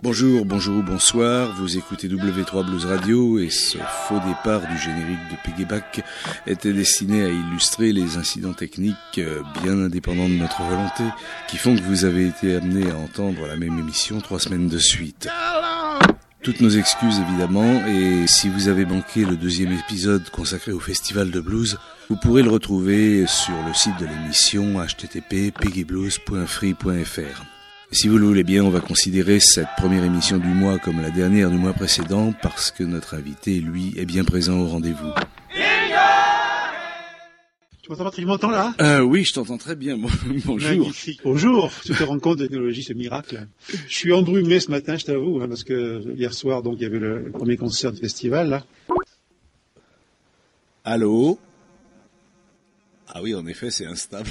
Bonjour, bonsoir, vous écoutez W3 Blues Radio et ce faux départ du générique de Piggyback était destiné à illustrer les incidents techniques bien indépendants de notre volonté qui font que vous avez été amené à entendre la même émission 3 semaines de suite. Toutes nos excuses évidemment, et si vous avez manqué le 2e épisode consacré au Festival de Blues, vous pourrez le retrouver sur le site de l'émission http://piggyblues.free.fr. Si vous le voulez bien, on va considérer cette première émission du mois comme la dernière du mois précédent parce que notre invité, lui, est bien présent au rendez-vous. Tu m'entends, Patrick, tu m'entends là? Oui, je t'entends très bien. Bonjour. Magnifique. Bonjour. Tu te rends compte de la technologie, ce miracle. Je suis embrumé ce matin, je t'avoue, parce que hier soir, donc, il y avait le premier concert du festival, là. Allô? Ah oui, en effet, c'est instable.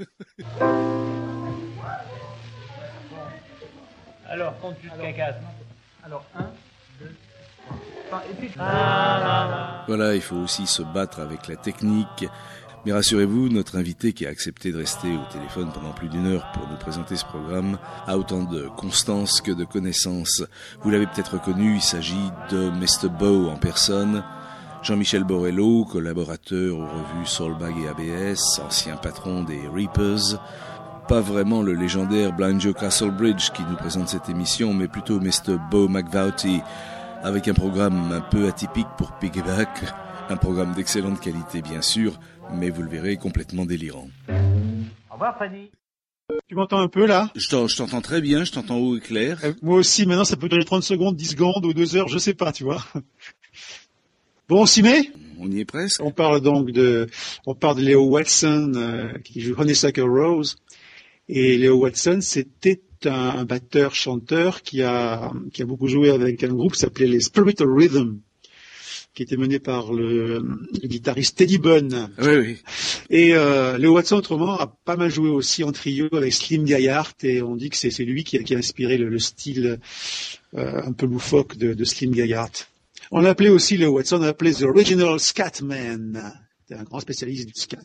Alors, compte jusqu'à 4. Alors, 1, 2, 3, et puis... Voilà, il faut aussi se battre avec la technique. Mais rassurez-vous, notre invité qui a accepté de rester au téléphone pendant plus d'1 heure pour nous présenter ce programme a autant de constance que de connaissances. Vous l'avez peut-être reconnu, il s'agit de Mr. Bow en personne. Jean-Michel Borello, collaborateur aux revues Soulbag et ABS, ancien patron des Reapers. Pas vraiment le légendaire Blind Joe Castlebridge qui nous présente cette émission, mais plutôt Mr. Bo McVouty, avec un programme un peu atypique pour Piggyback, un programme d'excellente qualité bien sûr, mais vous le verrez complètement délirant. Au revoir Fanny. Tu m'entends un peu là? Je t'entends très bien, je t'entends haut et clair. Moi aussi, maintenant ça peut durer 30 secondes, 10 secondes ou 2 heures, je sais pas, tu vois. Bon, on s'y met? On y est presque. On parle de Leo Watson qui joue Honeysuckle Rose. Et Leo Watson, c'était un batteur-chanteur qui a beaucoup joué avec un groupe qui s'appelait les Spirit of Rhythm, qui était mené par le guitariste Teddy Bunn. Oui. Et Leo Watson, autrement, a pas mal joué aussi en trio avec Slim Gaillard, et on dit que c'est lui qui a inspiré le style un peu loufoque de Slim Gaillard. On l'appelait aussi, Leo Watson, on l'appelait The Original Scatman. C'était un grand spécialiste du scat.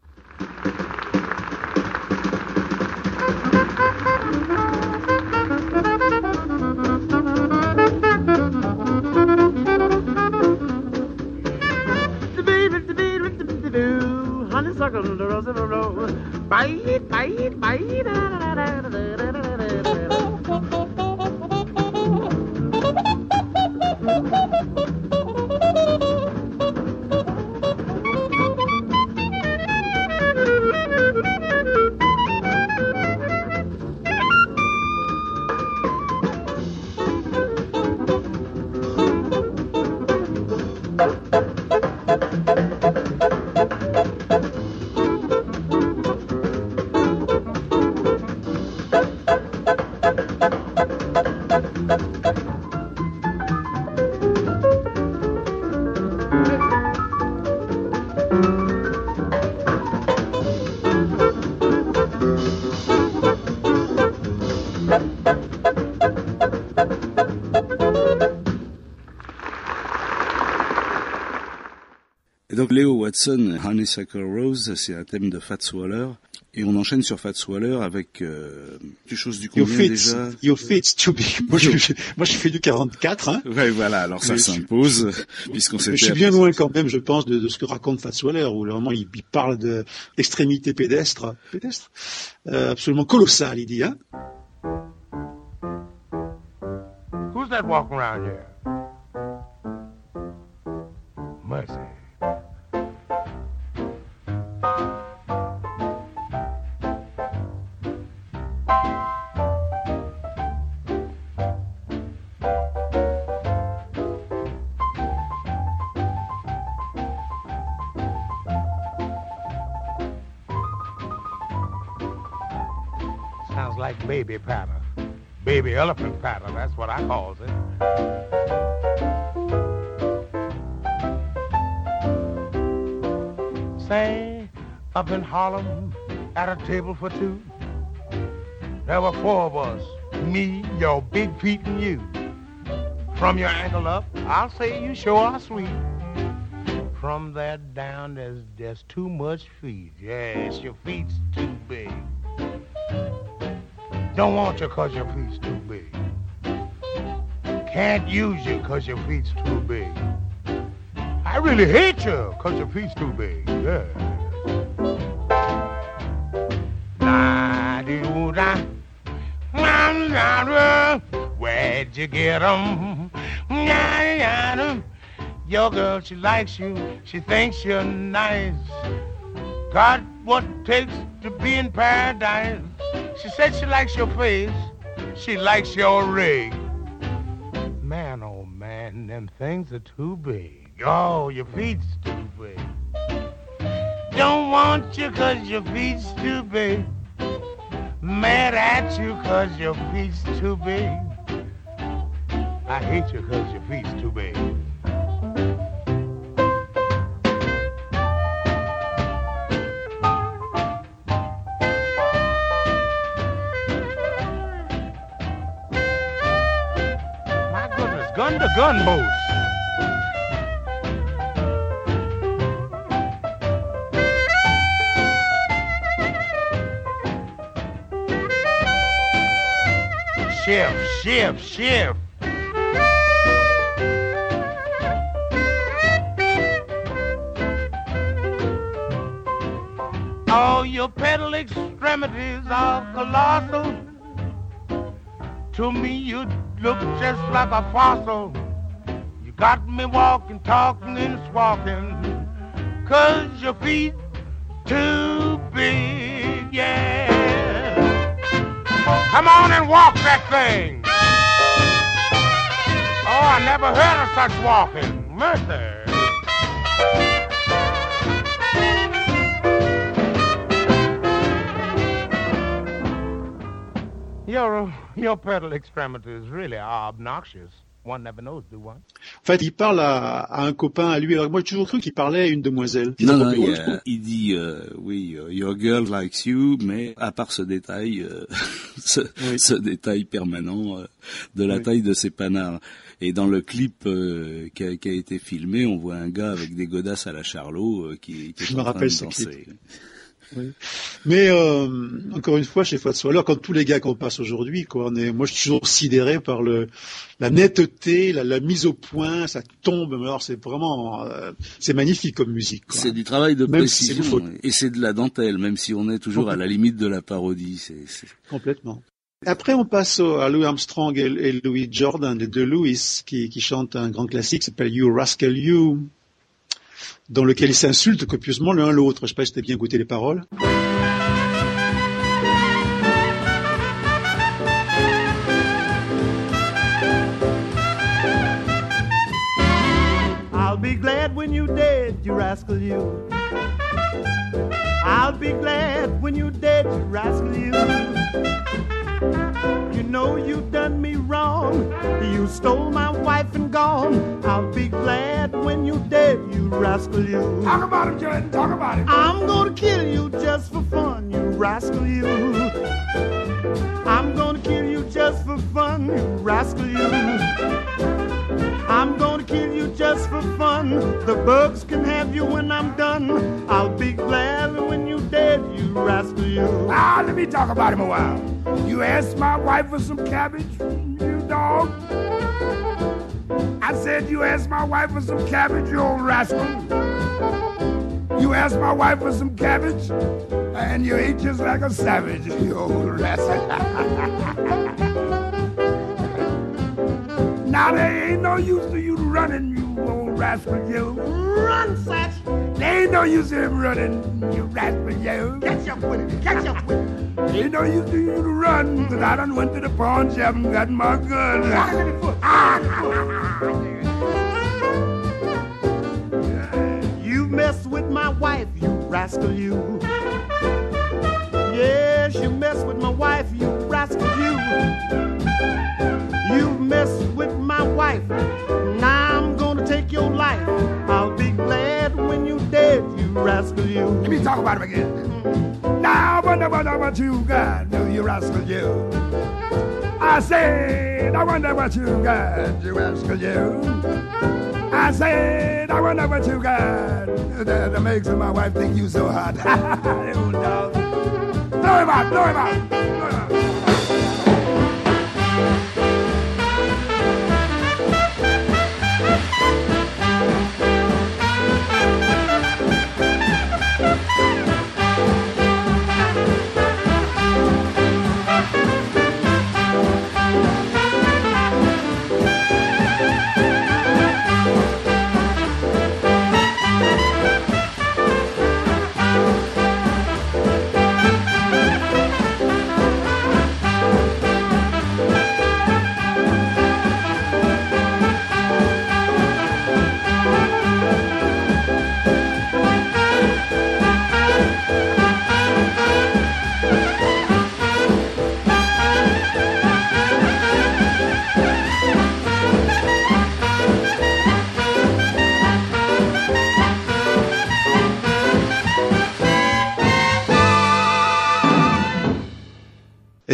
Honeysuckle rose in a row. Bite, bite, bite. Et donc Leo Watson, Honeysuckle Rose, c'est un thème de Fats Waller. Et on enchaîne sur Fats Waller avec quelque chose du combien déjà? You fit to be. Moi, je fais du 44, hein. Ouais, voilà. Alors ça s'impose, puisqu'on s'était. Je suis bien loin quand même, je pense, de ce que raconte Fats Waller, où vraiment il parle d'extrémité pédestre, absolument colossale, il dit, hein. Who's that walking around here? Mercy. Sounds like baby patter. Baby elephant patter, that's what I calls it. Say, up in Harlem, at a table for two, there were 4 of us, me, your big feet, and you. From your ankle up, I'll say you sure are sweet. From there down, there's too much feet. Yes, your feet's too big. Don't want you 'cause your feet's too big. can't use you 'cause your feet's too big. I really hate you 'cause your feet's too big. Yeah. Where'd you get 'em? Your girl, she likes you. She thinks you're nice. Got what it takes to be in paradise. She said she likes your face. She likes your rig. Man, oh man, them things are too big. Oh, your feet's too big. Don't want you 'cause your feet's too big. Mad at you 'cause your feet's too big. I hate you 'cause your feet's too big. My goodness, gun-to-gun boats. Shift. All your pedal extremities are colossal. To me, you look just like a fossil. You got me walking, talking, and squawking, 'cause your feet too big, yeah. Come on and walk that thing. Oh, I never heard of such walking. Mercy. Your pedal extremities really are obnoxious. One never knows, do one? En fait, il parle à un copain à lui. Alors moi, j'ai toujours cru qu'il parlait à une demoiselle. Non, il dit oui, your girl likes you, mais à part ce détail, ce détail permanent de la taille de ses panards. Et dans le clip qui a été filmé, on voit un gars avec des godasses à la Charlot qui est en train de danser. Oui. Mais encore une fois, chez Fats Waller, comme tous les gars qu'on passe aujourd'hui, quoi, moi, je suis toujours sidéré par la netteté, la mise au point, ça tombe. Alors, c'est vraiment, c'est magnifique comme musique, quoi. C'est du travail de précision, et c'est de la dentelle, même si on est toujours à la limite de la parodie. C'est... Complètement. Après, on passe à Louis Armstrong et Louis Jordan, les deux Louis, qui chantent un grand classique qui s'appelle You Rascal You, dans lequel ils s'insultent copieusement l'un l'autre. Je sais pas si t'as bien écouté les paroles. I'll be glad when you're dead, you rascal you. I'll be glad when you're dead, you rascal you. You know you done me wrong. You stole my wife and gone. I'll be glad when you're dead, you rascal you. Talk about him, Jordan. Talk about him. I'm gonna kill you just for fun, you rascal you. I'm gonna kill you just for fun, you rascal you. I'm gonna kill you just for fun. The bugs can have you when I'm done. I'll be glad when you're dead, you rascal you. Ah, let me talk about him a while. You asked my wife for some cabbage, you dog. I said you asked my wife for some cabbage, you old rascal. You asked my wife for some cabbage, and you ate just like a savage, you old rascal. Now there ain't no use to you running, you old rascal, you. Run, Satch! There ain't no use to him running, you rascal, you. Catch up with it, catch up with it. There ain't no use to you to run, cause I done went to the pawn shop and got my gun. You mess with my wife, you rascal, you. Yes, you mess with my wife, you rascal, you. You mess with my wife, now I'm gonna take your life. I'll be glad when you're dead, you rascal, you. Let me talk about him again. Now I wonder what you got, you rascal, you. I said, I wonder what you got, you rascal, you. I said, I wonder what you got that makes my wife think you so hot. You dog. Throw him out, throw him out, throw him out.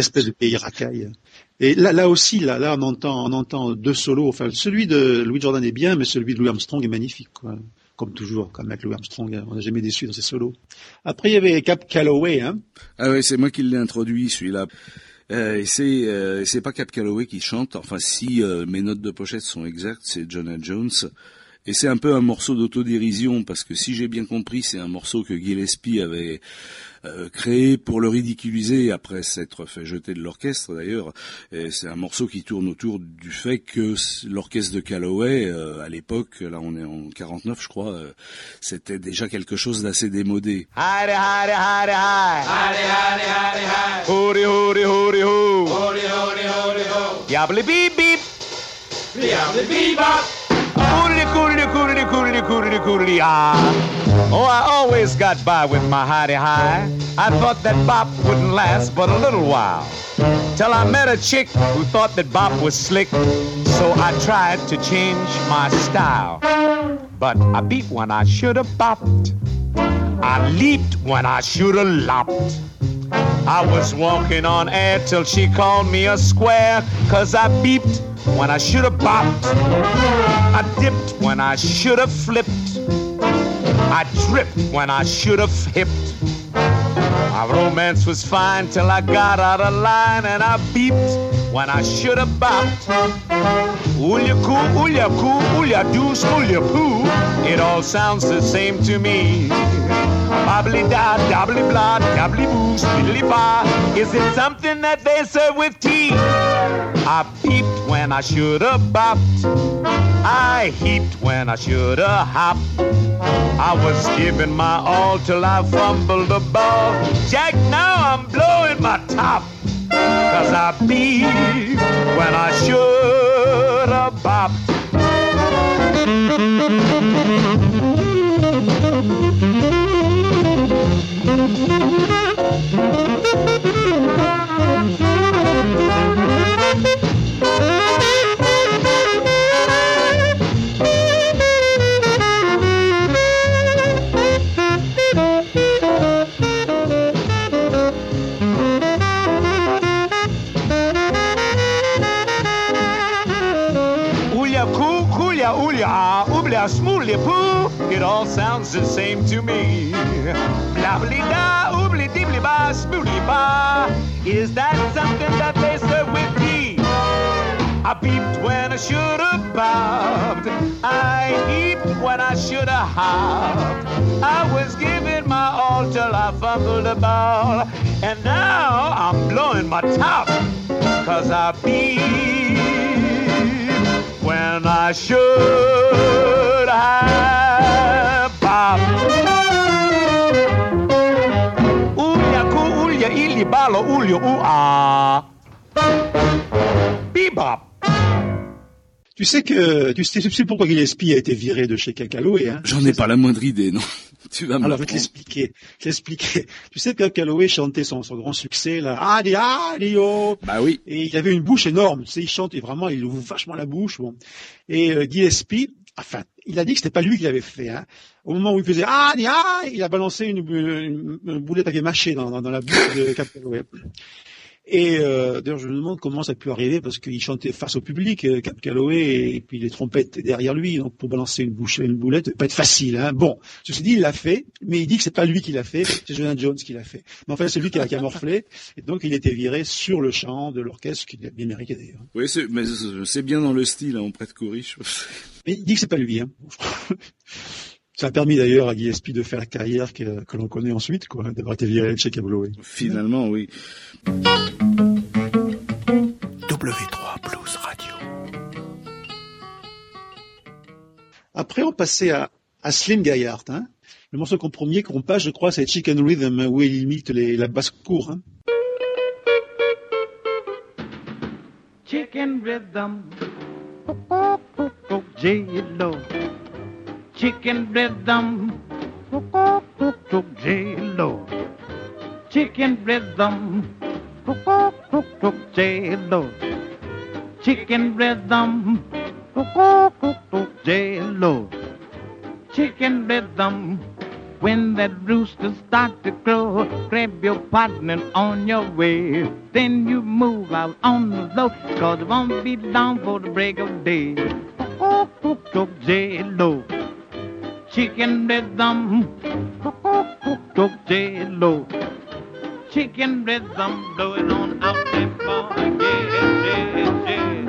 espèce de pays racaille. Et là aussi, on entend deux solos. Enfin, celui de Louis Jordan est bien, mais celui de Louis Armstrong est magnifique, quoi. Comme toujours, comme avec Louis Armstrong, on n'a jamais déçu dans ses solos. Après, il y avait Cab Calloway, hein. Ah ouais, c'est moi qui l'ai introduit, celui-là. Et c'est pas Cab Calloway qui chante. Enfin, si mes notes de pochette sont exactes, c'est Jonah Jones. Et c'est un peu un morceau d'autodérision, parce que si j'ai bien compris, c'est un morceau que Gillespie avait créé pour le ridiculiser après s'être fait jeter de l'orchestre d'ailleurs. Et c'est un morceau qui tourne autour du fait que l'orchestre de Calloway, à l'époque, là on est en 49 je crois, c'était déjà quelque chose d'assez démodé. Hidey, hidey, hidey, hide. Hidey, hidey, hidey, hide. Hooty, hooty, hooty, hoo. Hooty, hooty, hooty, ho. Yabbly beep beep. Yabbly beep bop. Coolity, coolity, coolity, coolity, coolity, coolity, ah. Oh, I always got by with my hidey high. I thought that bop wouldn't last but a little while. Till I met a chick who thought that bop was slick. So I tried to change my style. But I beat when I should have bopped. I leaped when I should have lopped. I was walking on air till she called me a square. Cause I beeped when I should have bopped. I dipped when I should have flipped. I tripped when I should have hipped. My romance was fine till I got out of line. And I beeped when I should have bopped. Oolia coo, oolia deuce, oolia poo. It all sounds the same to me. Bobbly da, dobbly blah, dobbly boo, spiddly ba. Is it something that they serve with tea? I peeped when I should have bopped. I heaped when I should have hopped. I was giving my all till I fumbled the ball. Jack, now I'm blowing my top. Cause I beeped when I should have bopped. Smoothly poo, it all sounds the same to me. Blabbly da, oobly dibbly ba, smoothly ba. Is that something that they serve with tea? I beeped when I should have bobbed. I heaped when I should have hopped. I was giving my all till I fumbled the ball. And now I'm blowing my top. Cause I beeped when I should have bopped. Ulia ku ulia ili balo ulio ua. Bebop. Tu sais pourquoi Gillespie a été viré de chez Calloway, hein? J'en ai pas la moindre idée, non. Tu vas Alors, je vais te l'expliquer. Tu sais que Calloway chantait son grand succès, là. Adi, adi, oh. Bah oui. Et il avait une bouche énorme. Tu sais, il chante et vraiment, il ouvre vachement la bouche, bon. Et, Gillespie, enfin, il a dit que c'était pas lui qui l'avait fait, hein. Au moment où il faisait adi, il a balancé une boulette avec mâché dans la bouche de Calloway. Et d'ailleurs, je me demande comment ça a pu arriver, parce qu'il chantait face au public, Cab Calloway, et puis les trompettes derrière lui, donc pour balancer une boulette, ça peut pas être facile, hein. Bon, ceci dit, il l'a fait, mais il dit que c'est pas lui qui l'a fait, c'est Jonah Jones qui l'a fait. Mais enfin, c'est lui qui a morflé, et donc il était viré sur le champ de l'orchestre, qu'il a bien mérité d'ailleurs. Oui, mais c'est bien dans le style, hein, on prête Courriche. Mais il dit que c'est pas lui, hein. Ça a permis d'ailleurs à Gillespie de faire la carrière que l'on connaît ensuite, quoi, d'avoir été viré de chez Calloway. Finalement, oui. W3 Blues Radio. Après, on passait à Slim Gaillard, hein. Le morceau premier qu'on passe, je crois, c'est Chicken Rhythm, où il imite la basse-cour, hein. Chicken Rhythm, J-Lo. Chicken Rhythm, J-Lo. Chicken Rhythm, J-Lo. Chicken Rhythm, J-Lo. Chicken Rhythm, When that rooster starts to crow, grab your partner on your way. Then you move out on the floor, 'cause it won't be long for the break of day. Oh, J-Lo, chicken rhythm. Oh, J-Lo, chicken rhythm blowing on out there, boy. Yeah.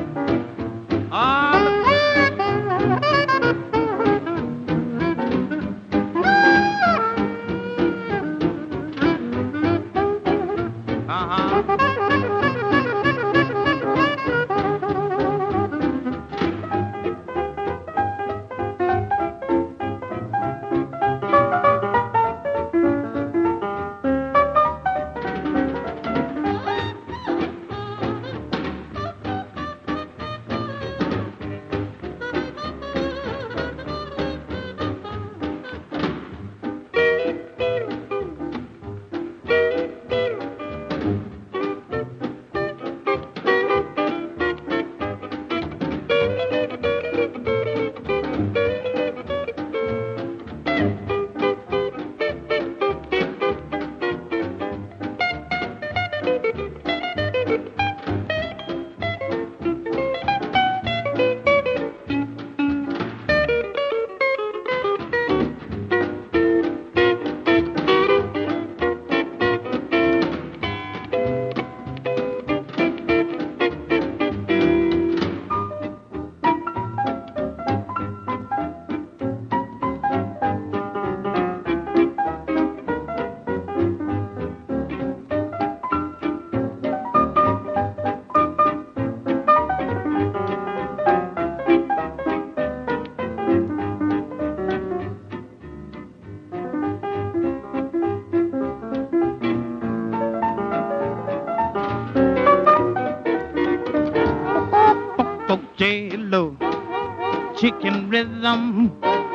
J-Lo, chicken rhythm.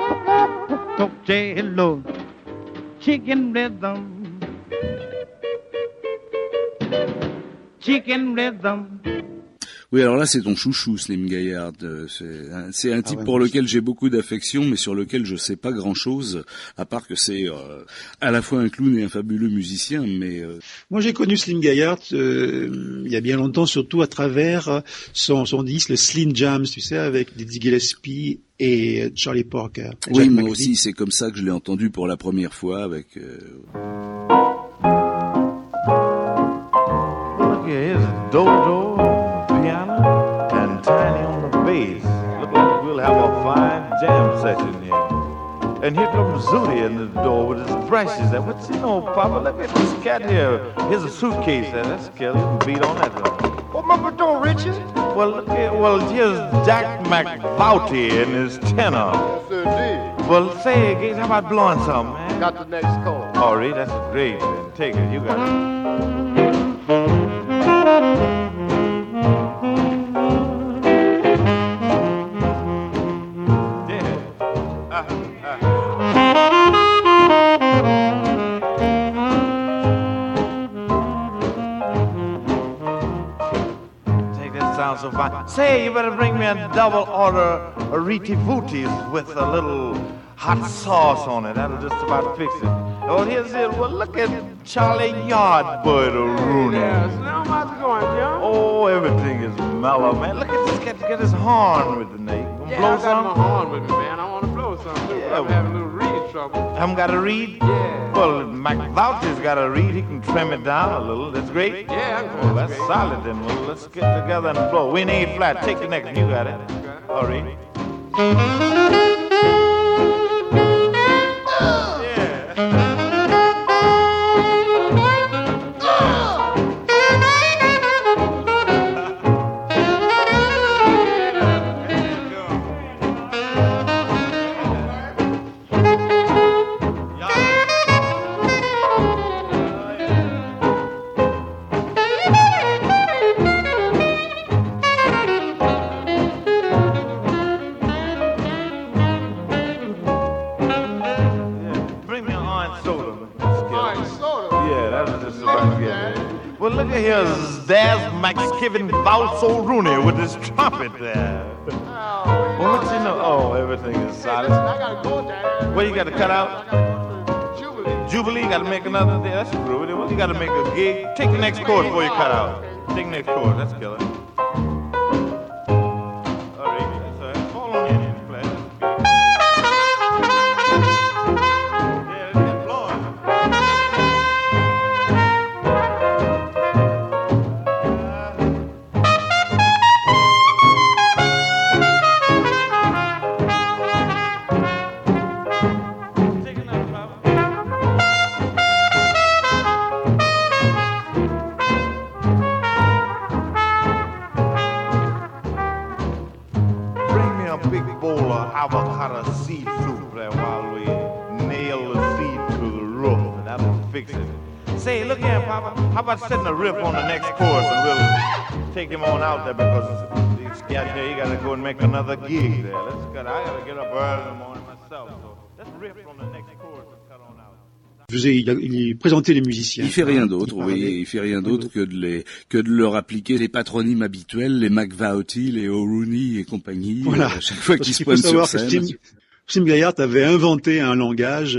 J-Lo, chicken rhythm. Chicken rhythm. Oui, alors là, c'est ton chouchou, Slim Gaillard. C'est un type pour lequel j'ai beaucoup d'affection, mais sur lequel je sais pas grand-chose, à part que c'est à la fois un clown et un fabuleux musicien. Mais moi, j'ai connu Slim Gaillard il y a bien longtemps, surtout à travers son disque, le Slim Jams, tu sais, avec Dizzy Gillespie et Charlie Parker. Oui, moi aussi, c'est comme ça que je l'ai entendu pour la première fois avec. Look here, here's a dodo. And Tiny on the bass. Look like we'll have a fine jam session here. And here comes Zooty in the door with his brushes. What's he know, Papa? Look at this cat here. Here's a suitcase. That's Kelly. You can beat on that one. What Mama doing, Richard? Well, look here. Well, here's Jack McVouty and his tenor. Yes, sir, indeed. Well, say, Gates, how about blowing something, man? Got the next call. All right, that's great. Then take it. You got it. So fine. Say, you better bring me a double order of Riti Booties with a little hot sauce on it. That'll just about fix it. Oh, here's it. Well, look at Charlie Yardbird Rooney. Yes, now how's it going, John? Oh, everything is mellow, man. Look at this cat get his horn with the neck. Yeah, blow I got some? my horn with me, man. I want to blow something too. Yeah, I'm having a little reed trouble. Haven't got a reed? Yeah. Well, McVouty's got a reed. He can trim it down a little. That's great. Yeah, Well, that's solid then. Well, let's get together and blow. We ain't flat. Take the next one. You got it. All right. Here's there's Kevin Valso Rooney with his trumpet there. Well, what's you know? Oh, everything is solid. I gotta go, Dad. What you got to cut out? Jubilee, you gotta make another day. That's true. You gotta make a gig. Take the next chord before you cut out. Take the next chord. That's killer. All right, that's all right. Fall on in. Play. Yeah, that's blowing. Avocado seed soup there while we nail the seed to the roof, and that'll fix it. Say, look here, Papa, how about setting a riff on the next chorus and we'll take him on out there because this guy here, you gotta go and make another gig there. I gotta get up early in the morning myself, so let's riff on the next chorus and cut on out. Il présentait les musiciens. Il fait rien d'autre, oui. Il fait rien d'autre que de leur appliquer les patronymes habituels, les McVauty, les O'Rooney et compagnie. Voilà. Chaque fois qu'ils se pointent sur scène. Sim Gaillard avait inventé un langage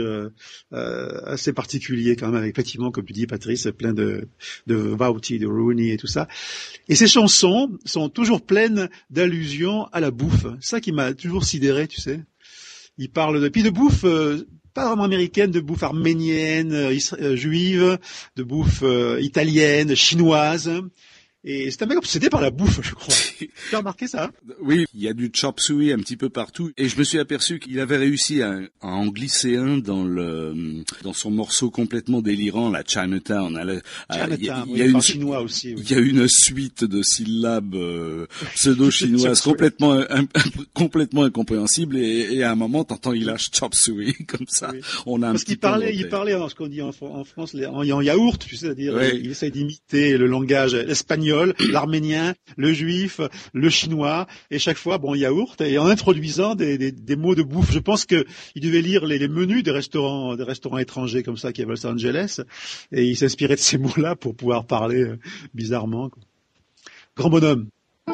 assez particulier quand même, avec effectivement, comme tu dis, Patrice, plein de Vauty, de Rooney et tout ça. Et ces chansons sont toujours pleines d'allusions à la bouffe. Ça qui m'a toujours sidéré, tu sais. Il parle de bouffe. Pas vraiment américaine, de bouffe arménienne, juive, de bouffe italienne, chinoise. Et c'est un mec obsédé par la bouffe, je crois. Tu as remarqué ça? Oui, il y a du chop suey un petit peu partout. Et je me suis aperçu qu'il avait réussi à en glisser un dans son morceau complètement délirant, la Chinatown. Il y a une chinois aussi. Oui. Il y a une suite de syllabes pseudo-chinoises complètement incompréhensibles. Et à un moment, t'entends, il lâche chop suey comme ça. Oui. On a un Parce qu'il parlait, ce qu'on dit en France, en yaourt, tu sais, c'est-à-dire, oui. Il essaie d'imiter le langage espagnol, l'arménien, le juif, le chinois, et chaque fois, yaourt, et en introduisant des mots de bouffe. Je pense que il devait lire les menus des restaurants étrangers comme ça qu'il y a à Los Angeles, et il s'inspirait de ces mots-là pour pouvoir parler bizarrement. Quoi. Grand bonhomme.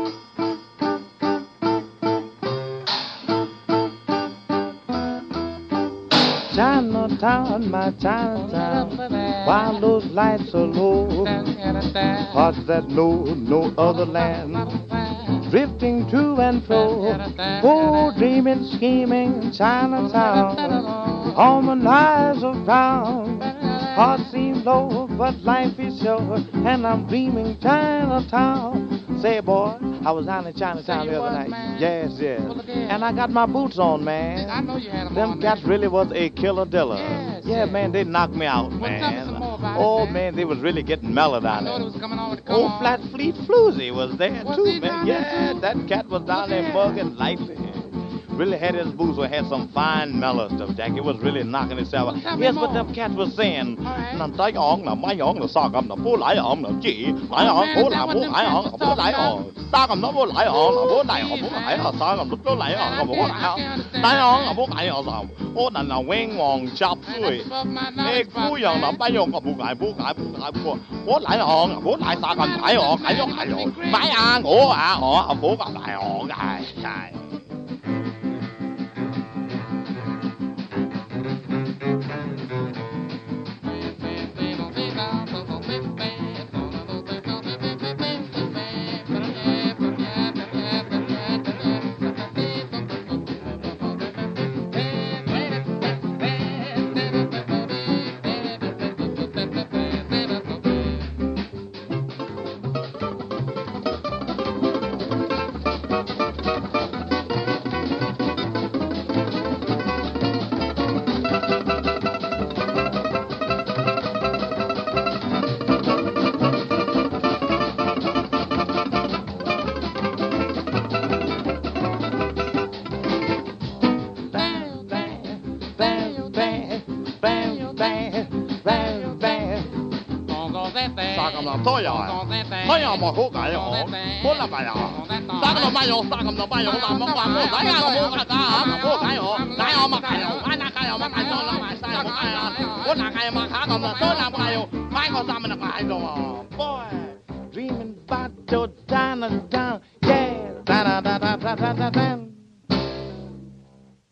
Chinatown, my Chinatown, while those lights are low, hearts that know no other land, drifting to and fro, oh, dreaming, scheming, Chinatown, on the eyes of town, hearts seem low, but life is short, and I'm dreaming Chinatown. Say, boy, I was down in Chinatown the other night. Yes. And I got my boots on, man. I know you had them Them cats really was a killer diller. Yes, yeah, man, they knocked me out, man. Oh, man, they was really getting mellow down there. Oh, Flat Fleet Floozy was there, too, man. Yeah, that cat was down there bugging lightly. Really had his boots had some fine mellow stuff, Jack. It was really knocking itself out. Yes, what them cats was saying. Nam tay ong, nam mai ong, nam sa gam, nam pu lai ong, nam ji, lai ong, pu lai pu lai ong, pu lai ong, sa gam nam pu lai ong, nam pu lai ong, pu lai ong, sa gam pu lai ong, nam pu lai ong, lai ong, nam pu lai ong, sa. Oh, nan na wing wong chop sui. Ek pu yang nam pai ong, pu lai pu. Oh, lai ong, pu lai sa gam lai ong, lai ong, mai ang, oh, pu gam lai ong, ai. Dreaming about your Chinatown, yeah.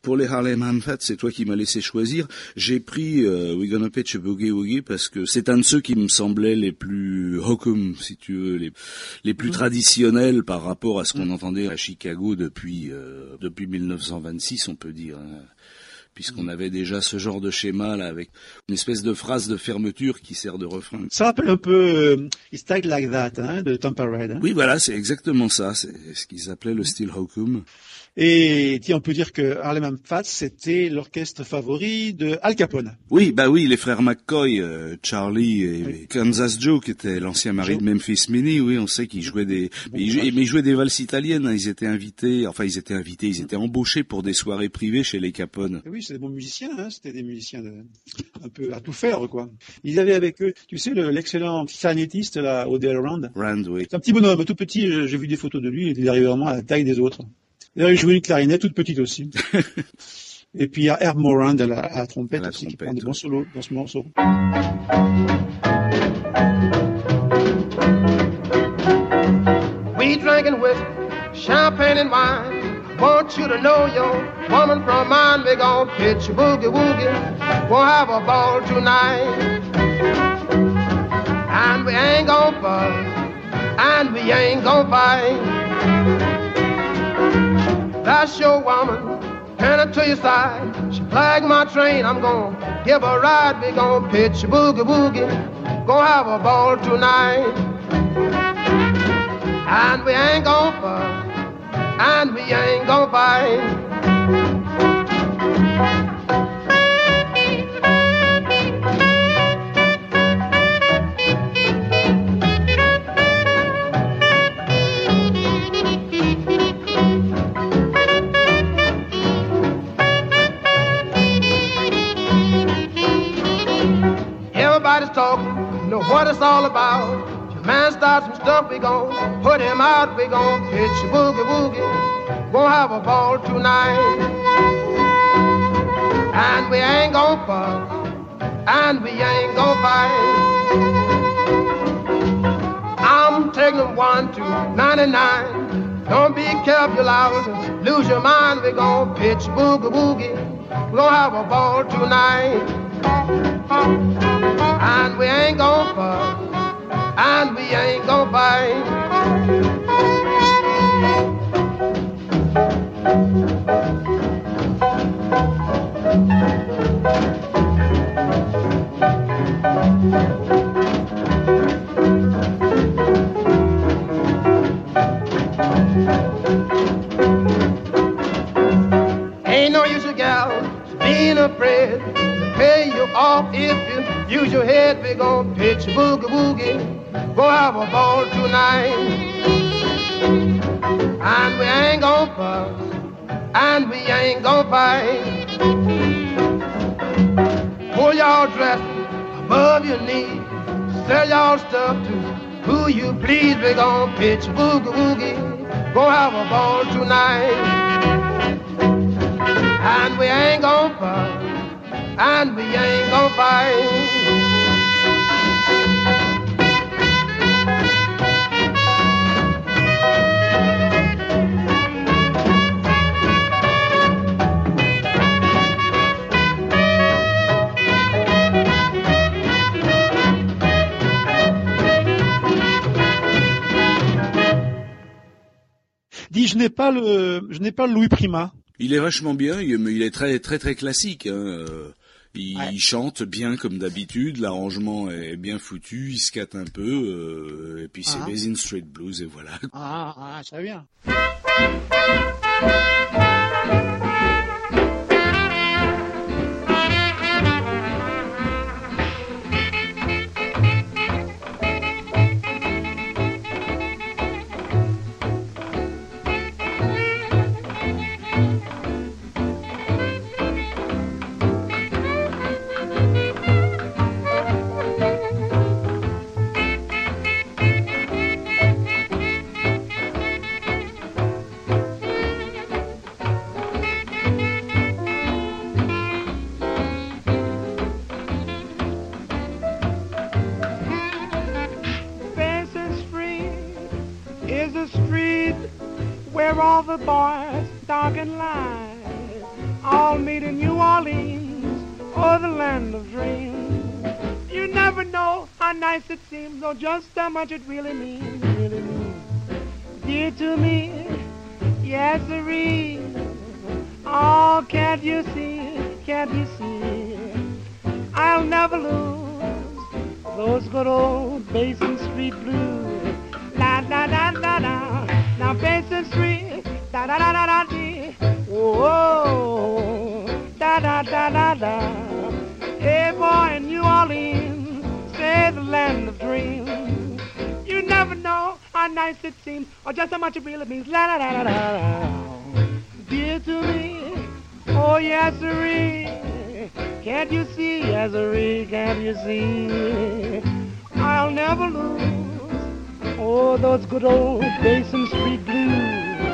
Pour les Harlem Fat, c'est toi qui m'as laissé choisir. J'ai pris We're Gonna Pitch a Boogie Woogie parce que c'est un de ceux qui me semblait les plus hokum, si tu veux, les plus traditionnels par rapport à ce qu'on entendait à Chicago depuis 1926, on peut dire. Hein. Puisqu'on avait déjà ce genre de schéma là avec une espèce de phrase de fermeture qui sert de refrain. Ça rappelle un peu It's Tight Like That hein, de Tampa Red. Hein. Oui, voilà, c'est exactement ça. C'est ce qu'ils appelaient le style hokum. Et tiens, on peut dire que Harlem Fat, c'était l'orchestre favori de Al Capone. Oui, les frères McCoy, Charlie et Kansas Joe, qui était l'ancien mari de Memphis Minnie. Oui, on sait qu'ils jouaient ils jouaient des valses italiennes. Hein. Ils étaient embauchés pour des soirées privées chez les Capone. Oui, c'était des bons musiciens. Hein. C'était des musiciens un peu à tout faire, quoi. Ils avaient avec eux, tu sais, l'excellent clarinettiste là, Odell Rand. Rand, oui. C'est un petit bonhomme, tout petit. J'ai vu des photos de lui. Il arrive vraiment à la taille des autres. D'ailleurs, il jouait une clarinette toute petite aussi. Et puis il y a Herb Morand à la trompette aussi, qui prend des bons solos dans ce morceau. We drinking whiskey, champagne and wine. Want you to know your woman from mine. We gon' pitch a boogie woogie. We'll have a ball tonight. And we ain't gon' fuss, and we ain't gon' fight. That's your woman, turn her to your side. She flagged my train, I'm gonna give her a ride. We gonna pitch a boogie woogie, gonna have a ball tonight. And we ain't gonna fuss, and we ain't gonna fight. Everybody's talking, know what it's all about. Your man starts some stuff, we gon' put him out. We gon' pitch a boogie woogie, gon' have a ball tonight. And we ain't gon' fuss, and we ain't gon' fight. I'm taking them 1 to 99. Don't be careful, you'll lose your mind. We gon' pitch a boogie woogie, we gon' have a ball tonight. And we ain't gon' fuss, and we ain't gon' fight. Ain't no use, gal, being afraid to pay you off if you use your head. We gon' pitch a boogie woogie, go have a ball tonight. And we ain't gon' fuss, and we ain't gon' fight. Pull y'all dress above your knees, sell y'all stuff to who you please. We gon' pitch a boogie woogie, go have a ball tonight. And we ain't gon' fuss, and we ain't gon' fight. Dis, je n'ai pas le Louis Prima. Il est vachement bien, il est très très très classique. Hein. Il chante bien comme d'habitude, l'arrangement est bien foutu, il scatte un peu, et puis c'est Basin Street Blues et voilà. Ça vient. Where all the boys dog and lie, all Orleans, oh, the land of dreams. You never know how nice it seems, or just how much it really means, really means. Dear to me, yes, sirree. Oh, can't you see, can't you see? I'll never lose those good old Basin Street blues. La da da da da. Now Basin Street, da da da da da dee. Whoa, da da da da da. Hey boy in New Orleans, say the land of dreams. You never know how nice it seems, or just how much it really means. La da da da da. Dear to me, oh yes sirree. Can't you see, yes sirree, can't you see? I'll never lose, oh, those good old Basin Street blues.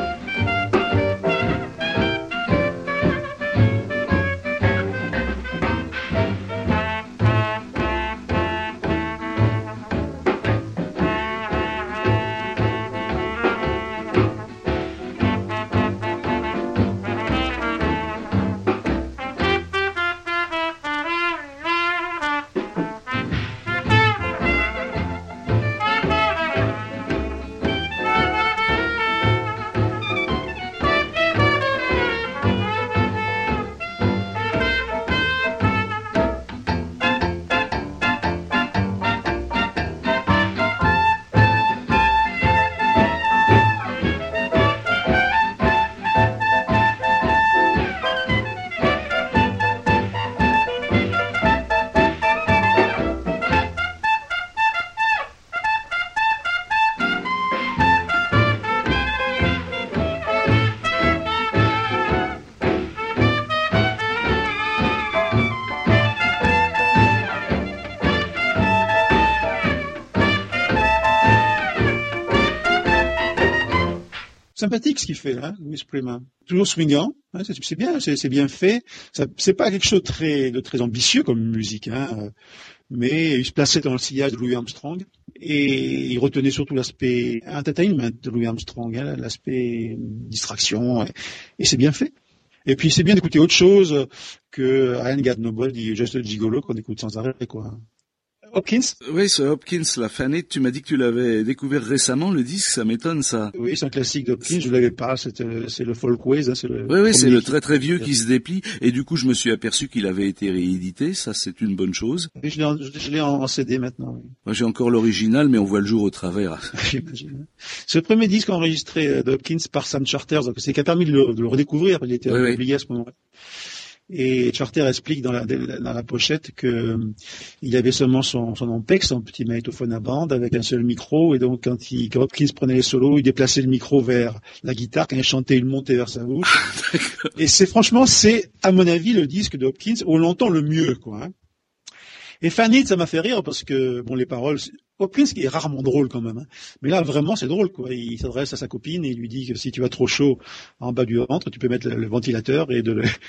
Sympathique ce qu'il fait, hein, Louis Prima. Toujours swingant, hein, c'est bien, c'est bien fait. Ça, c'est pas quelque chose de très ambitieux comme musique, hein, mais il se plaçait dans le sillage de Louis Armstrong et il retenait surtout l'aspect entertainment de Louis Armstrong, hein, l'aspect distraction, et c'est bien fait. Et puis c'est bien d'écouter autre chose que I Ain't Got Nobody, Just a Gigolo qu'on écoute sans arrêt, quoi. Hopkins? Oui, ce Hopkins, la Fanny, tu m'as dit que tu l'avais découvert récemment, le disque, ça m'étonne, ça. Oui, c'est un classique d'Hopkins, je l'avais pas, c'est le Folkways, hein, c'est le... Oui, c'est le très très vieux qui se déplie, et du coup, je me suis aperçu qu'il avait été réédité, ça, c'est une bonne chose. Et je l'ai en CD maintenant, oui. Moi, j'ai encore l'original, mais on voit le jour au travers. J'imagine. C'est le premier disque enregistré d'Hopkins par Sam Charter, donc c'est qui a permis de le redécouvrir, il était publié à ce moment-là. Et Charter explique dans la pochette que il avait seulement son Ampex, son petit magnétophone à bande avec un seul micro, et donc quand Hopkins prenait les solos, il déplaçait le micro vers la guitare, quand il chantait, il montait vers sa bouche. Et c'est à mon avis, le disque de Hopkins où on l'entend le mieux, quoi. Hein. Et Fanny, ça m'a fait rire parce que, bon, les paroles, Hopkins qui est rarement drôle quand même, hein. Mais là, vraiment, c'est drôle, quoi. Il s'adresse à sa copine et il lui dit que si tu as trop chaud en bas du ventre, tu peux mettre le ventilateur et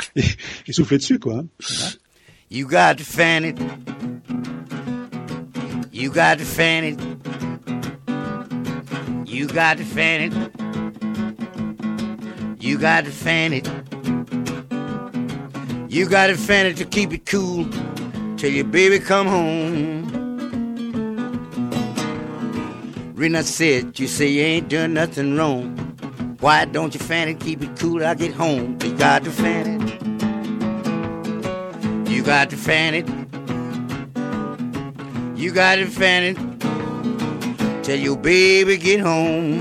et souffler dessus, quoi. Hein. Voilà. You got to fan it. You got to fan it. You got to fan it. You got to fan it. You got to fan it to keep it cool till your baby come home. Rena said, you say you ain't done nothing wrong. Why don't you fan it, keep it cool till I get home? You got to fan it. You got to fan it. You got to fan it till your baby get home.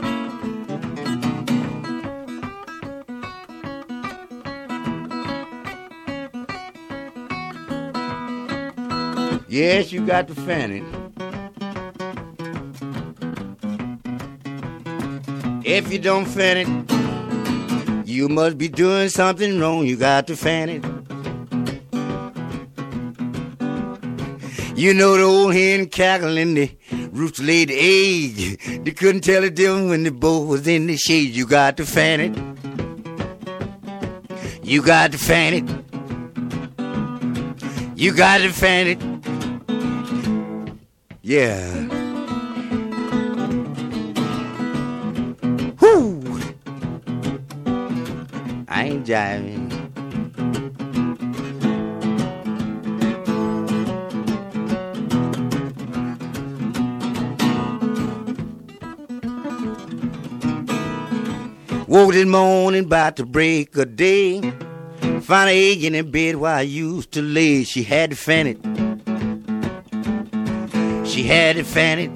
Yes, you got to fan it. If you don't fan it, you must be doing something wrong. You got to fan it. You know the old hen cackling, the rooster laid the egg. They couldn't tell the difference when the both was in the shade. You got to fan it. You got to fan it. You got to fan it. Yeah. Whoo! I ain't jiving. Woke this morning about to break a day. Found an egg in the bed where I used to lay. She had to fan it. She had to fan it.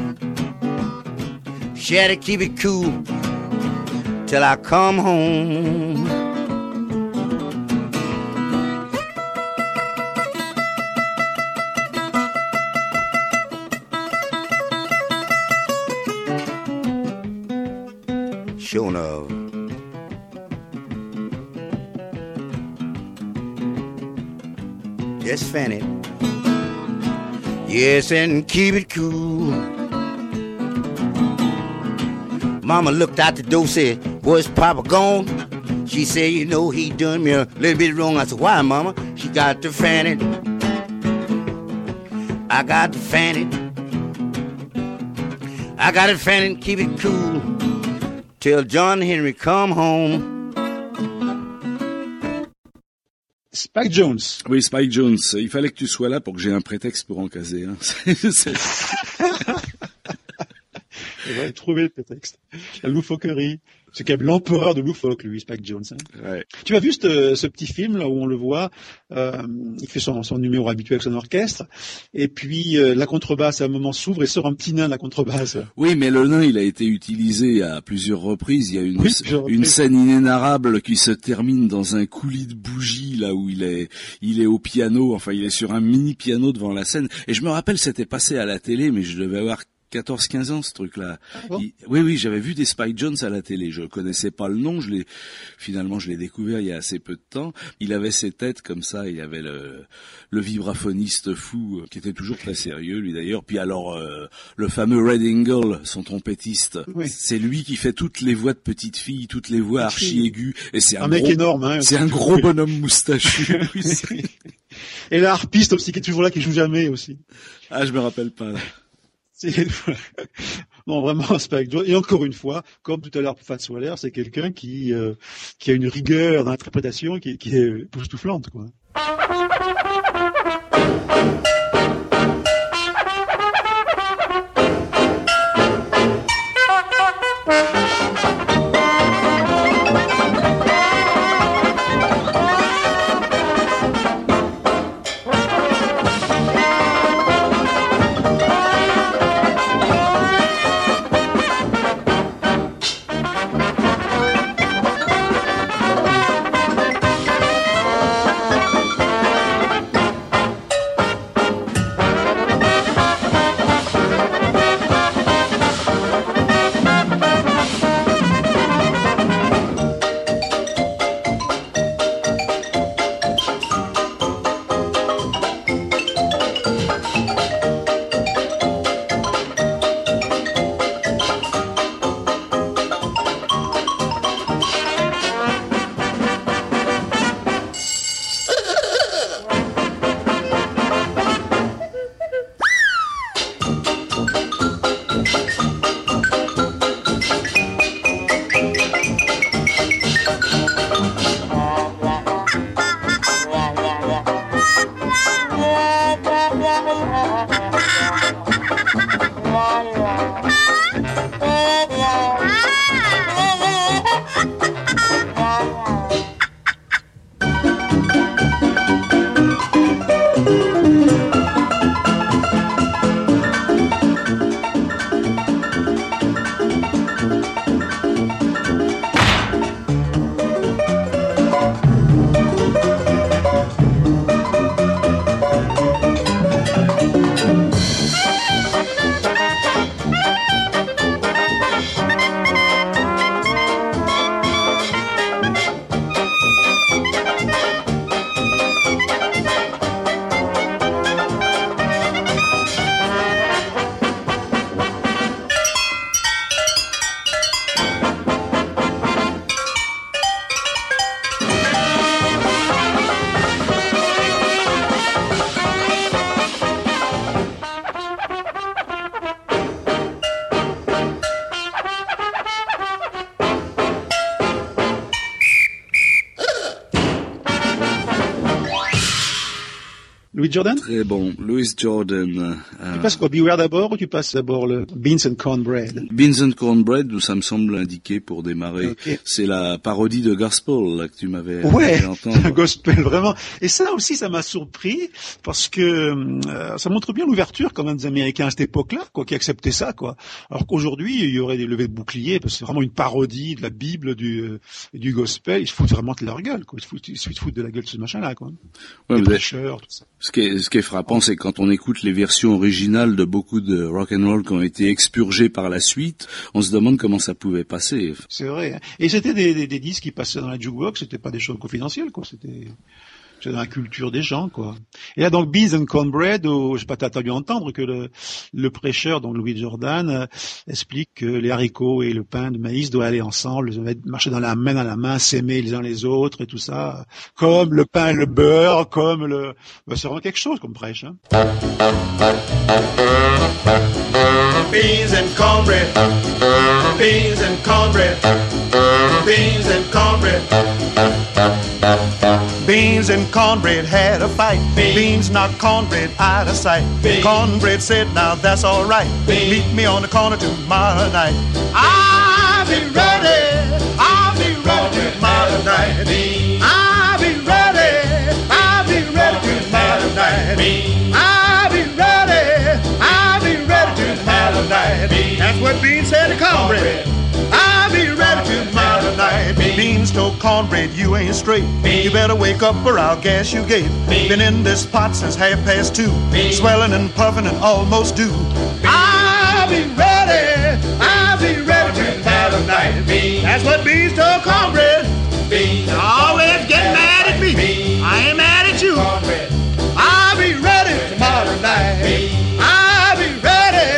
She had to keep it cool till I come home. Sure enough. Just fan it. Yes, and keep it cool. Mama looked out the door, said, "Where's Papa gone?" She said, "You know, he done me a little bit wrong." I said, "Why, Mama?" She got to fan it. I got to fan it. I got to fan it and keep it cool till John Henry come home. Spike Jones. Oui, Spike Jones. Il fallait que tu sois là pour que j'ai un prétexte pour en caser. Hein. Ouais, trouver le prétexte. La loufoquerie. C'est quand même l'empereur de loufoque, lui, Spike Jones. Hein. Ouais. Tu as vu ce petit film là où on le voit, il fait son numéro habituel avec son orchestre, et puis la contrebasse à un moment s'ouvre et sort un petit nain de la contrebasse. Oui, mais le nain, il a été utilisé à plusieurs reprises. Il y a une scène inénarrable qui se termine dans un coulis de bougies là où il est au piano. Enfin, il est sur un mini piano devant la scène. Et je me rappelle, c'était passé à la télé, mais je devais avoir 14-15 ans, ce truc-là. Ah bon? Oui, j'avais vu des Spike Jones à la télé. Je connaissais pas le nom. Finalement, je l'ai découvert il y a assez peu de temps. Il avait ses têtes comme ça. Il avait le vibraphoniste fou, qui était toujours très sérieux, lui d'ailleurs. Puis alors, le fameux Red Engel, son trompettiste. Oui. C'est lui qui fait toutes les voix de petites filles, toutes les voix archi-aiguës. Et c'est un mec énorme, hein. C'est un gros bonhomme moustachu. Et la harpiste aussi, qui est toujours là, qui joue jamais aussi. Ah, je me rappelle pas, là. Non, vraiment, Spike Jones. Et encore une fois, comme tout à l'heure pour Fats Waller, c'est quelqu'un qui a une rigueur dans l'interprétation qui est époustouflante, quoi. Louis Jordan? Très bon. Louis Jordan. Tu passes quoi, Beware d'abord ou tu passes d'abord le Beans and Cornbread? Beans and Cornbread, ça me semble indiqué pour démarrer. Okay. C'est la parodie de Gospel là, que tu m'avais fait entendre. Un gospel, vraiment. Et ça aussi, ça m'a surpris parce que ça montre bien l'ouverture quand même des Américains à cette époque-là, quoi, qui acceptaient ça, quoi. Alors qu'aujourd'hui, il y aurait des levées de boucliers parce que c'est vraiment une parodie de la Bible, du gospel. Ils se foutent vraiment de leur gueule, quoi. Ils se foutent de la gueule de ce machin-là, quoi. Ouais, les prêcheurs, tout ça. Ce qui est frappant, c'est quand on écoute les versions originales de beaucoup de rock and roll qui ont été expurgées par la suite, on se demande comment ça pouvait passer. C'est vrai. Hein. Et c'était des disques qui passaient dans la jukebox, c'était pas des choses confidentielles, quoi. C'était dans la culture des gens, quoi. Et là, donc, Beans and Cornbread, je sais pas, t'as dû entendre que le prêcheur, donc Louis Jordan, explique que les haricots et le pain de maïs doivent aller ensemble, ils doivent marcher dans la main, s'aimer les uns les autres et tout ça. Comme le pain et le beurre, c'est vraiment quelque chose comme prêche, hein. Beans and cornbread, beans and cornbread, beans and cornbread. Beans and cornbread had a fight. Beans knocked cornbread out of sight. Cornbread said, now that's all right. Meet me on the corner tomorrow night. I'll be ready. I'll be ready tomorrow night. I'll be ready. I'll be ready tomorrow night. I'll be ready. I'll be ready tomorrow night. That's what Beans said to cornbread. I'll be ready tomorrow night. Beans told cornbread, you ain't straight. You better wake up or I'll gas you gate. Been in this pot since 2:30. Swelling and puffing and almost due. I'll be ready. I'll be ready tomorrow night. That's what Beans told cornbread. You always get mad at me. I ain't mad at you. I'll be ready tomorrow night. I'll be ready.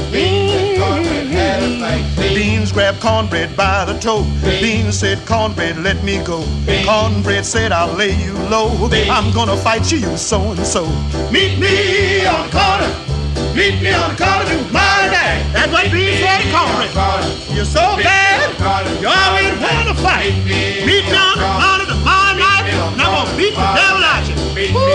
Beans grabbed cornbread by the toe. Beans said, cornbread, let me go. Cornbread said, I'll lay you low. I'm gonna fight you, you so-and-so. Meet me on the corner. Meet me on the corner tomorrow night. That's what Beans said to cornbread. You're so bad, you always want to fight. Meet me on the corner tomorrow night, and I'm gonna beat the devil out you.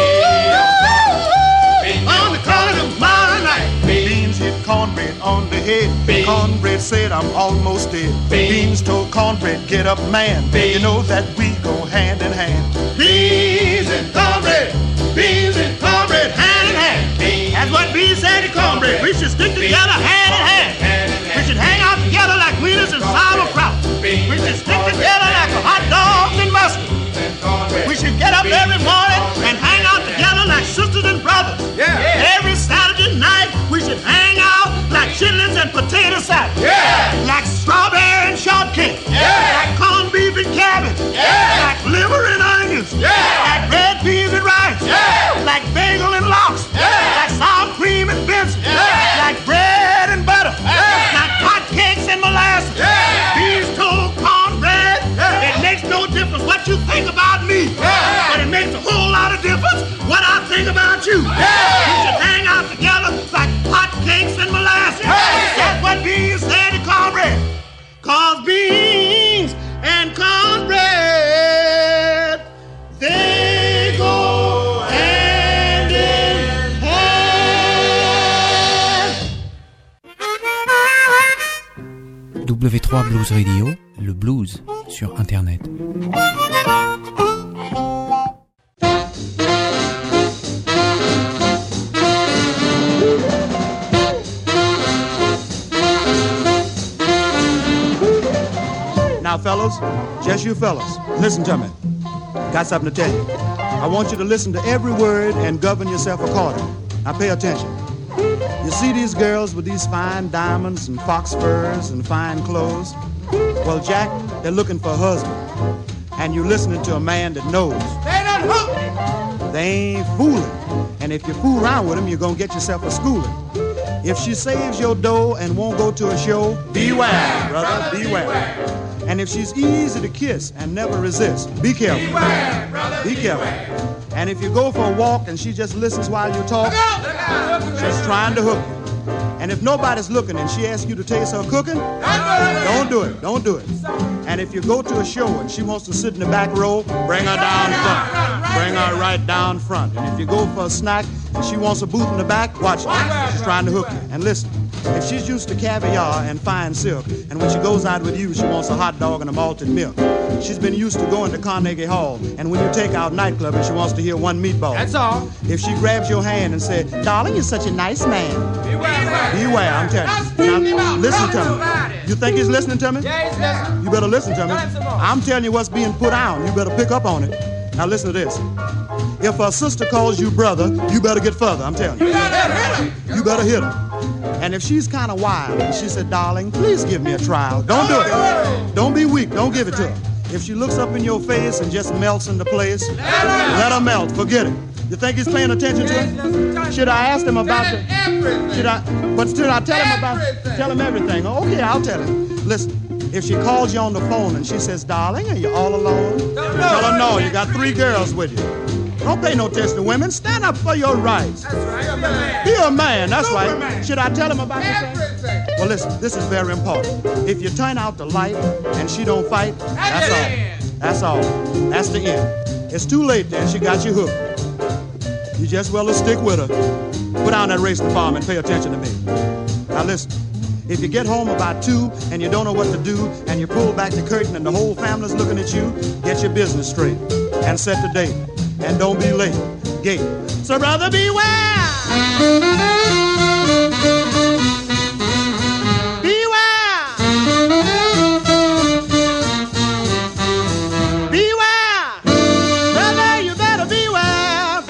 On the corner tomorrow night. Beans hit cornbread on the head. Cornbread said, I'm almost dead. Beans told cornbread, get up, man. You know that we go hand in hand. Beans and cornbread, hand in hand. That's what Beans said to cornbread. We should stick together hand in hand. We should hang out together like wieners and sauerkraut. We should stick together like hot dogs and mustard. We should get up every morning and hang out together like sisters and brothers. Every Saturday night we should hang out like chitlins and potato salad. Like strawberry and shortcake. Like corned beef and cabbage. Like liver and onions. Like red beans and rice. Like bagel and lox. Like sour cream and Benson. Like bread and butter. Like hot cakes and molasses. Beans told cornbread, it makes no difference what you think about me, but it makes a whole lot of difference what I think about you. We should hang out together like hot cakes and molasses. That's what Beans said to cornbread. 'Cause beans and cornbread, they go hand in hand. W3 Blues Radio, le blues sur Internet. Now, fellas, just you fellas, listen to me. Got something to tell you. I want you to listen to every word and govern yourself accordingly. Now, pay attention. You see these girls with these fine diamonds and fox furs and fine clothes? Well, Jack, they're looking for a husband. And you're listening to a man that knows. They done hooked. They ain't fooling. And if you fool around with them, you're going to get yourself a schooling. If she saves your dough and won't go to a show, beware, brother, beware. And if she's easy to kiss and never resists, be careful. Beware, brother, be careful. And if you go for a walk and she just listens while you talk, she's trying to hook you. And if nobody's looking and she asks you to taste her cooking, don't do it, don't do it. And if you go to a show and she wants to sit in the back row, bring her down front. bring her right down front. And if you go for a snack and she wants a booth in the back, watch her. She's trying to hook you. And listen, if she's used to caviar and fine silk, and when she goes out with you, she wants a hot dog and a malted milk. She's been used to going to Carnegie Hall, and when you take out nightclub and she wants to hear one meatball. That's all. If she grabs your hand and says, darling, you're such a nice man. Beware, I'm telling you. Now, listen to me. You think he's listening to me? Yeah, he's listening. You better listen to me. I'm telling you what's being put on. You better pick up on it. Now listen to this. If a sister calls you brother, you better get further, I'm telling you. You better hit her. And if she's kind of wild and she said, darling, please give me a trial, don't do it. Don't be weak, don't give it to her. If she looks up in your face and just melts into place, let her melt, forget it. You think he's paying attention to it? Should I ask him about it? Should I tell him about it? Tell him everything. Okay, I'll tell him. Listen, if she calls you on the phone and she says, darling, are you all alone? Tell her no, you got 3 girls with you. Don't pay no attention to women. Stand up for your rights. That's right. Be a man, that's right. Should I tell him about everything? Well, listen, this is very important. If you turn out the light and she don't fight, that's all. That's all. That's the end. It's too late then. She got you hooked. You just well to stick with her. Put down that race to farm and pay attention to me. Now listen. If you get home about 2 and you don't know what to do and you pull back the curtain and the whole family's looking at you, get your business straight and set the date. And don't be late. Gate. So brother, beware. Beware. Beware. Brother, you better beware.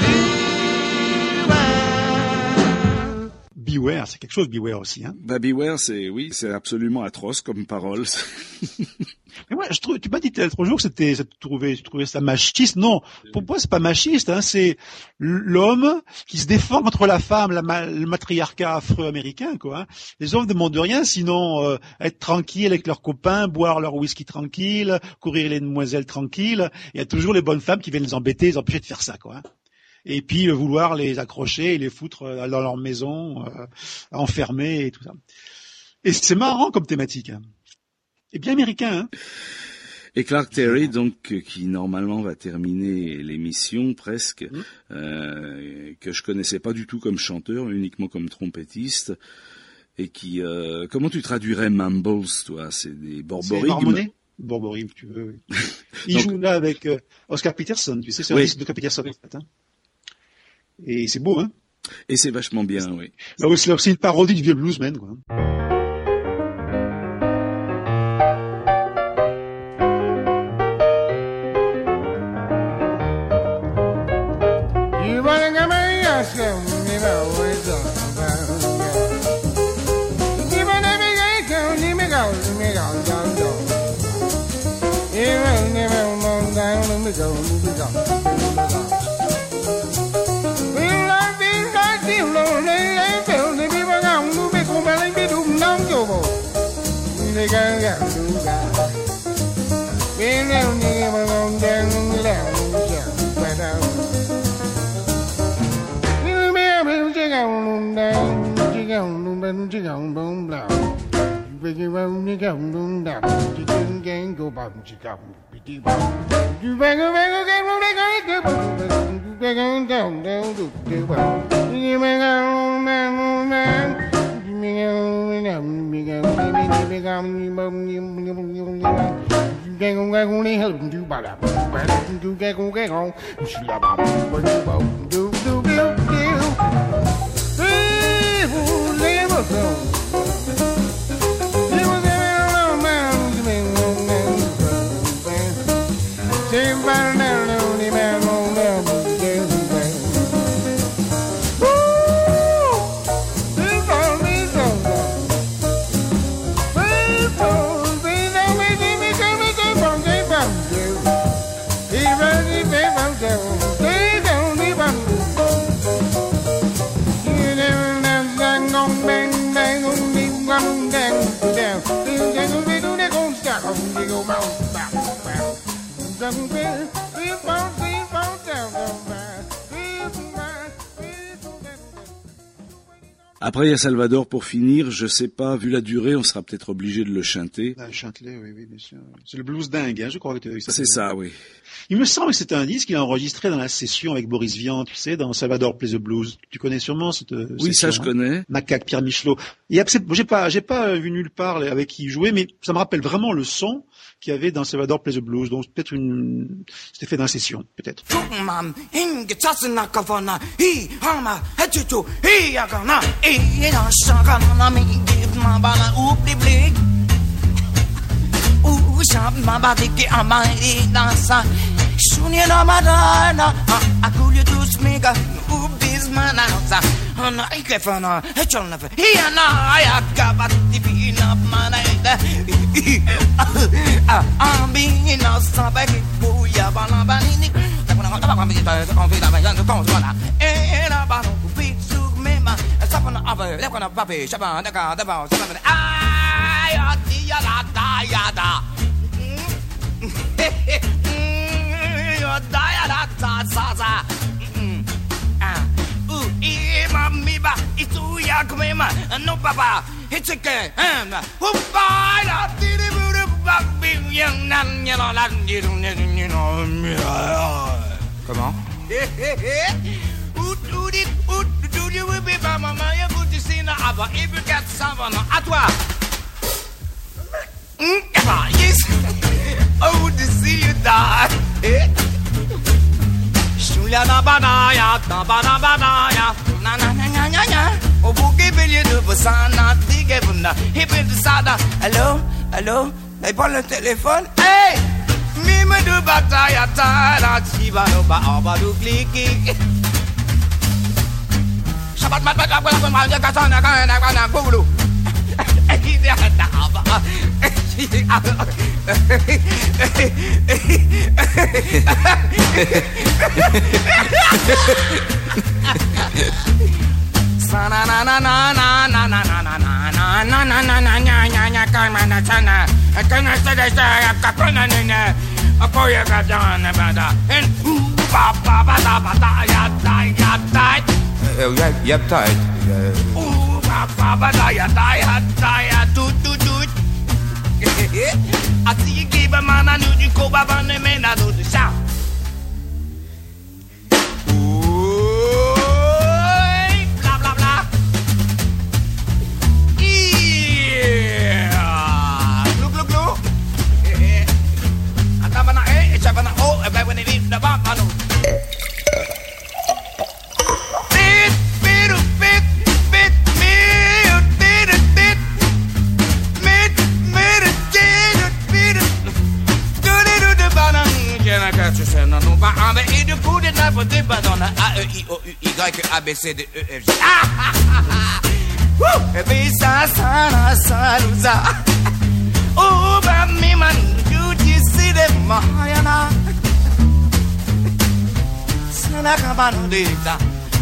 Beware. Beware, c'est quelque chose, beware aussi, hein. Bah, beware, c'est absolument atroce comme parole. Mais ouais, tu m'as dit l'autre jour que tu trouvais ça machiste. Non, pour moi c'est pas machiste, hein, c'est l'homme qui se défend contre la femme, le matriarcat afro-américain, quoi. Hein. Les hommes ne demandent rien, sinon être tranquille avec leurs copains, boire leur whisky tranquille, courir les demoiselles tranquilles. Il y a toujours les bonnes femmes qui viennent les embêter, les empêcher de faire ça, quoi. Hein. Et puis vouloir les accrocher et les foutre dans leur maison, enfermés et tout ça. Et c'est marrant comme thématique. Hein. Et bien américain, hein. Et Clark Terry, donc, qui normalement va terminer l'émission presque, que je connaissais pas du tout comme chanteur, uniquement comme trompettiste, et qui, comment tu traduirais mumbles, toi? C'est des borborigmes? Borborigmes, tu veux. Oui. Il joue là avec Oscar Peterson, tu sais, c'est un disque de Oscar Peterson, hein. Et c'est beau, hein. Et c'est vachement bien, oui. Là, c'est une parodie du vieux bluesman, quoi. Après, il y a Salvador pour finir. Je sais pas, vu la durée, on sera peut-être obligé de le chanter. Chanteler, oui, bien sûr. C'est le blues dingue, je crois que c'est ça, oui. Il me semble que c'est un disque qu'il a enregistré dans la session avec Boris Vian, tu sais, dans Salvador Plays the Blues. Tu connais sûrement cette oui, session, ça je connais. Macaque, Pierre Michelot. Et j'ai pas vu nulle part avec qui il jouait, mais ça me rappelle vraiment le son qu'il y avait dans Salvador Plays the Blues. Donc peut-être c'était fait dans la session, peut-être. No papa, it's a game. Comment? À toi. Yes. Oh, to see you die. Juliana Banaya, Banaya, na na na na na na. Oh, bouquet billet de Bosana, Tigabunda, Hibin de Sada. Allô, allô, mais pas le téléphone. Hey! Mime de bataille à Tara, Chibano, Baobadou, Clicky. Shabbat, Katana, Kana, Bulu. Sana na na na na na na na na na na na na na na na na sana kana sada kapana na apoya kadana bada and ba ba ba ba da ya tai yep tight ba ba ba da ya tai tu ati giba mana nu di ko ba ba ne me na do sha A, B, C, D, E, F, G. Bisa sana saluza. Oh, ba mi man, you just see the Mahayana. Sana kabano dita.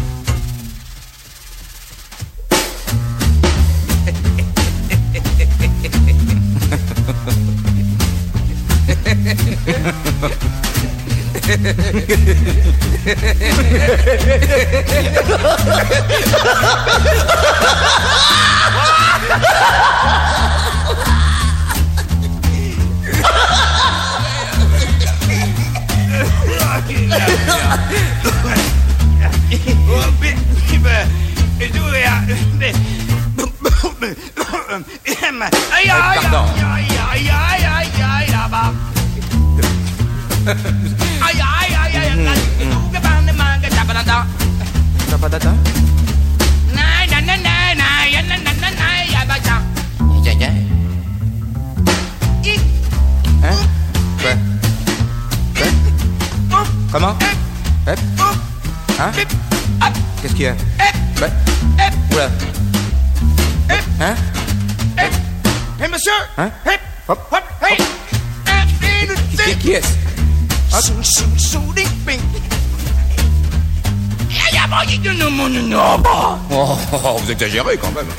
Comment? Hein? Qu'est-ce qu'il y a? Oula. Hein? Hey, monsieur! Hein? Hop, hop, hey! Qui est-ce? Oh, vous exagérez quand même.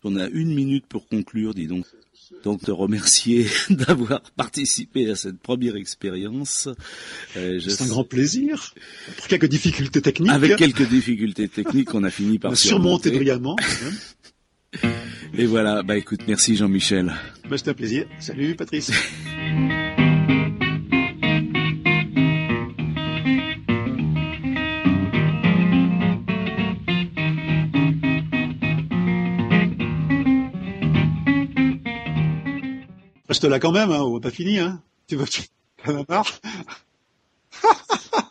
On a 1 minute pour conclure, dis donc. Donc te remercier d'avoir participé à cette première expérience. C'est un grand plaisir. Pour quelques difficultés techniques. Avec quelques difficultés techniques, on a fini par surmonter brillamment. Et voilà, bah écoute, merci Jean-Michel. Bah, c'était un plaisir. Salut Patrice. Reste là quand même, hein, on n'a pas fini, hein. Tu vas, t'en as marre.